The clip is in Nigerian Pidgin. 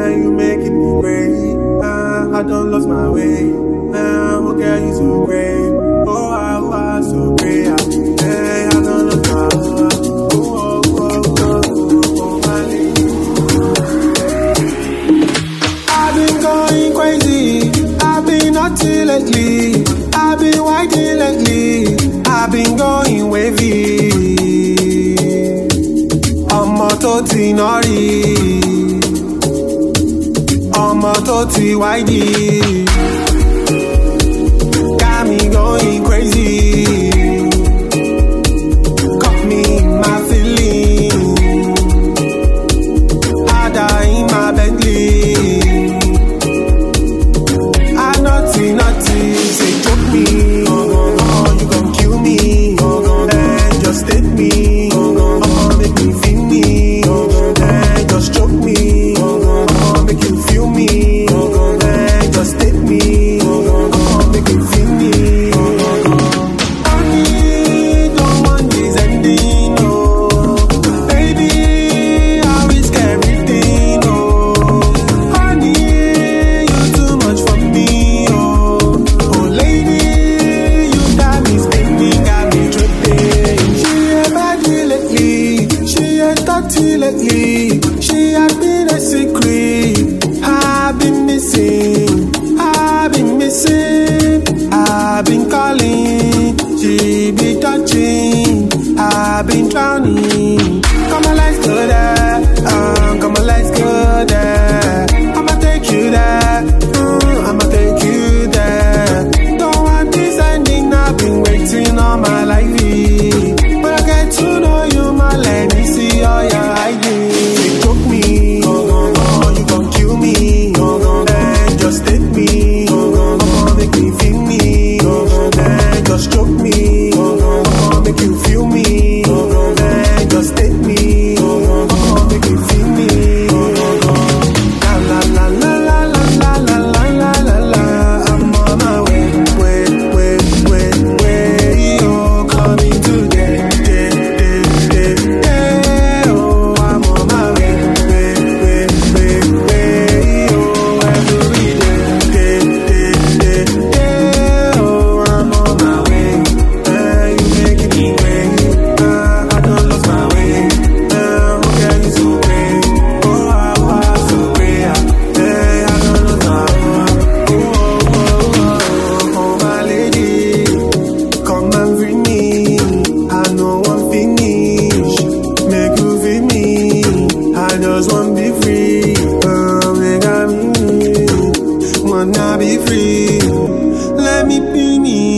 You making me great. I done lost my way. Oh girl, you so great. Oh, I so great. Hey, I done lost my way. Oh, my lady. I've been going crazy. I've been naughty lately. I've been whiting lately. I've been going wavy. Ọmọ tó ti nọ́rí. Ọmọ tó ti wáìdì. Got me going crazy. Caught me in my feelings. Ada in my Bentley. I naughty, say choke me. You gon' kill me. And just take me. Make me feel me. And just choke me. Make you feel me. And just take me. Make you feel me. Honey, don't want this ending, no. Baby, I risk everything, no. Honey, you too much for me, oh. Oh, lady, you got me spinning, got me tripping. She a baddie lately, she a dirty lately. She had been a secret. I've been missing, I've been missing. I've been calling, she be touching. I've been drowning. Come on, let's go there. Come on, let's go there. I'ma take you there. I'ma take you there. Don't want this ending. I've been waiting all my life. But I get to know you, my lady. See all your hiding. You choke me. You gon' kill me. And just take me. Make me feel me. And just choke me. Make you feel me. And just take me. Make you feel me. La la la la la la la la la la la. I'm on my way. Oh, coming today. Oh, I'm on my way. Oh, every day. Oh, I'm on my way. You making me great. I done lost my way. Oh, girl, you so great. Oh, I so great. Hey, I done lost my way. Oh, my lady, come and free me. I know I'm finished. Make you feel me. I just want be free. Make I be, wanna be free. Let me be me.